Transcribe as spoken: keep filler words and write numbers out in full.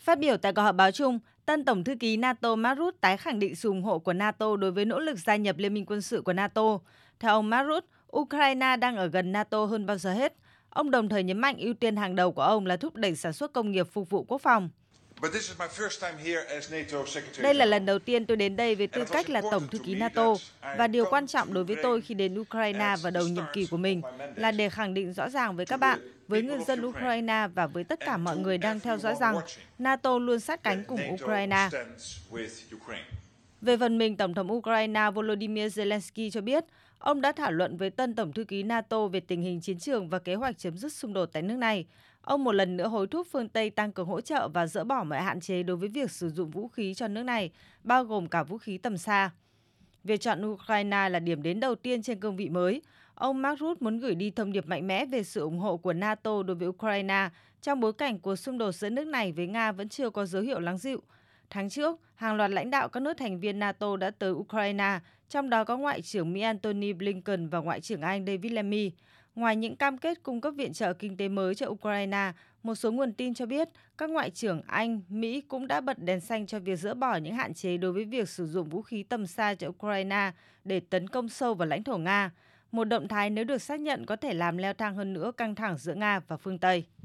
Phát biểu tại cuộc họp báo chung, tân Tổng thư ký NATO Mark Rutte tái khẳng định sự ủng hộ của NATO đối với nỗ lực gia nhập Liên minh quân sự của NATO. Theo ông Mark Rutte, Ukraine đang ở gần NATO hơn bao giờ hết. Ông đồng thời nhấn mạnh ưu tiên hàng đầu của ông là thúc đẩy sản xuất công nghiệp phục vụ quốc phòng. Đây là lần đầu tiên tôi đến đây với tư cách là Tổng thư ký NATO, và điều quan trọng đối với tôi khi đến Ukraine vào đầu nhiệm kỳ của mình là để khẳng định rõ ràng với các bạn, với người dân Ukraine và với tất cả mọi người đang theo dõi rằng NATO luôn sát cánh cùng Ukraine. Về phần mình, Tổng thống Ukraine Volodymyr Zelensky cho biết ông đã thảo luận với tân Tổng thư ký NATO về tình hình chiến trường và kế hoạch chấm dứt xung đột tại nước này. Ông một lần nữa hối thúc phương Tây tăng cường hỗ trợ và dỡ bỏ mọi hạn chế đối với việc sử dụng vũ khí cho nước này, bao gồm cả vũ khí tầm xa. Việc chọn Ukraine là điểm đến đầu tiên trên cương vị mới. Ông Mark Rutte muốn gửi đi thông điệp mạnh mẽ về sự ủng hộ của NATO đối với Ukraine trong bối cảnh cuộc xung đột giữa nước này với Nga vẫn chưa có dấu hiệu lắng dịu. Tháng trước, hàng loạt lãnh đạo các nước thành viên NATO đã tới Ukraine, trong đó có Ngoại trưởng Mỹ Antony Blinken và Ngoại trưởng Anh David Lammy. Ngoài những cam kết cung cấp viện trợ kinh tế mới cho Ukraine, một số nguồn tin cho biết các ngoại trưởng Anh, Mỹ cũng đã bật đèn xanh cho việc dỡ bỏ những hạn chế đối với việc sử dụng vũ khí tầm xa cho Ukraine để tấn công sâu vào lãnh thổ Nga. Một động thái nếu được xác nhận có thể làm leo thang hơn nữa căng thẳng giữa Nga và phương Tây.